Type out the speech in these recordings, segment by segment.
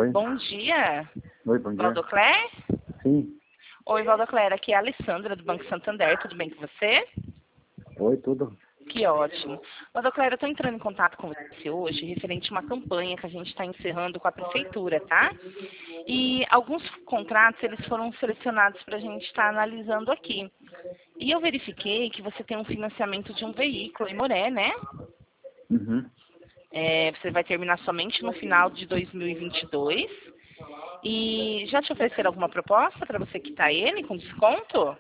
Oi. Bom dia. Oi, bom dia. Valdocler? Sim. Oi, Valdocler. Aqui é a Alessandra, do Banco Santander. Tudo bem com você? Oi, tudo. Que ótimo. Valdocler, eu estou entrando em contato com você hoje referente a uma campanha que a gente está encerrando com a Prefeitura, tá? E alguns contratos, eles foram selecionados para a gente estar analisando aqui. E eu verifiquei que você tem um financiamento de um veículo em Moré, né? Uhum. Você vai terminar somente no final de 2022. E já te ofereceram alguma proposta para você quitar ele com desconto?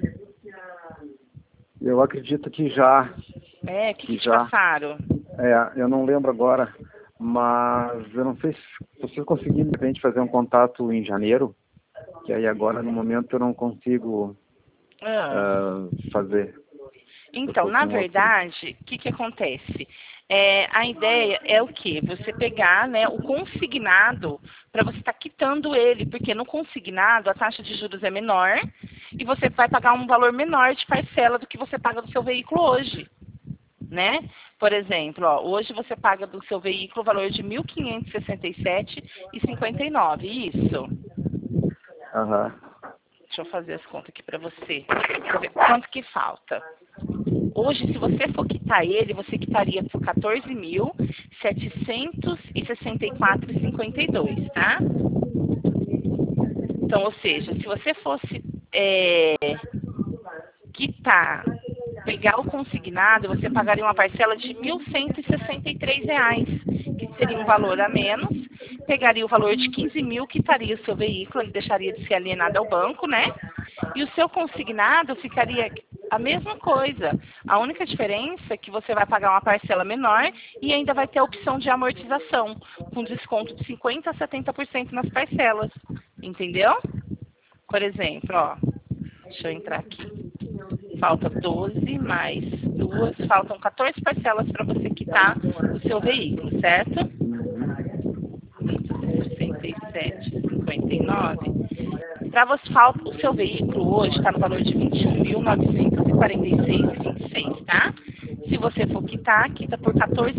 Eu acredito que já. O que te já. passaram? Eu não lembro agora, mas eu não sei se vocês conseguiram de repente fazer um contato em janeiro, que aí agora no momento eu não consigo fazer. Então, na verdade, o que acontece? A ideia é o quê? Você pegar, né, o consignado para você estar quitando ele, porque no consignado a taxa de juros é menor e você vai pagar um valor menor de parcela do que você paga do seu veículo hoje, né? Por exemplo, hoje você paga do seu veículo o valor de R$ 1.567,59, isso? Aham. Deixa eu fazer as contas aqui para você. Deixa eu ver quanto que falta. Hoje, se você for quitar ele, você quitaria por R$ 14.764,52, tá? Então, ou seja, se você fosse quitar, pegar o consignado, você pagaria uma parcela de R$ 1.163, que seria um valor a menos, pegaria o valor de 15.000, quitaria o seu veículo, ele deixaria de ser alienado ao banco, né? E o seu consignado ficaria a mesma coisa. A única diferença é que você vai pagar uma parcela menor e ainda vai ter a opção de amortização, com desconto de 50% a 70% nas parcelas. Entendeu? Por exemplo, deixa eu entrar aqui. Falta 12 mais 2, faltam 14 parcelas para você quitar o seu veículo, certo? 167,59. Para você, o seu veículo hoje está no valor de R$ 21.946,26, tá? Se você for quitar, quita por R$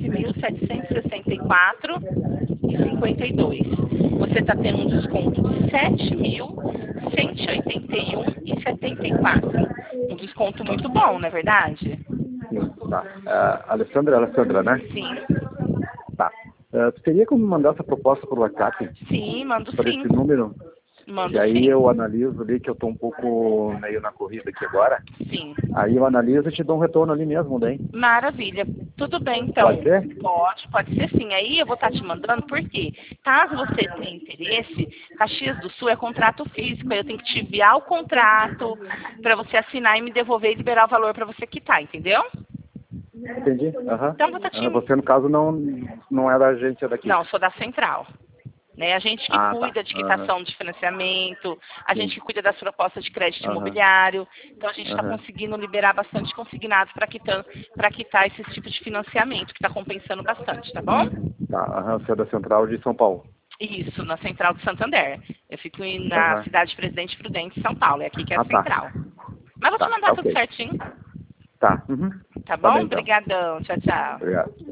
14.764,52. Você está tendo um desconto de R$ 7.181,74. Um desconto muito bom, não é verdade? Sim, tá. Alessandra, né? Sim. Tá. Tu teria como mandar essa proposta por WhatsApp? Sim, mando por sim. esse número? Mando E aí sim. eu analiso ali, que eu tô um pouco meio na corrida aqui agora. Sim. Aí eu analiso e te dou um retorno ali mesmo, daí. Maravilha. Tudo bem, então. Pode ser? Pode ser sim. Aí eu vou estar te mandando, porque caso você tenha interesse, Caxias do Sul é contrato físico, aí eu tenho que te enviar o contrato para você assinar e me devolver e liberar o valor para você quitar, entendeu? Entendi. Aham. Então, vou estar te... Você, no caso, não é da agência daqui. Não, sou da central. Né? A gente que cuida Tá. de quitação de financiamento, a gente que cuida das propostas de crédito Aham. imobiliário. Então, a gente está conseguindo liberar bastante consignado para quitar esse tipo de financiamento, que está compensando bastante, tá bom? Tá. Você é da Central de São Paulo. Isso, na Central de Santander. Eu fico na cidade de Presidente Prudente, São Paulo. É aqui que é a Central. Mas vou te mandar tudo certinho. Tá. Tá bom? Bem, então. Obrigadão. Tchau, tchau. Obrigado.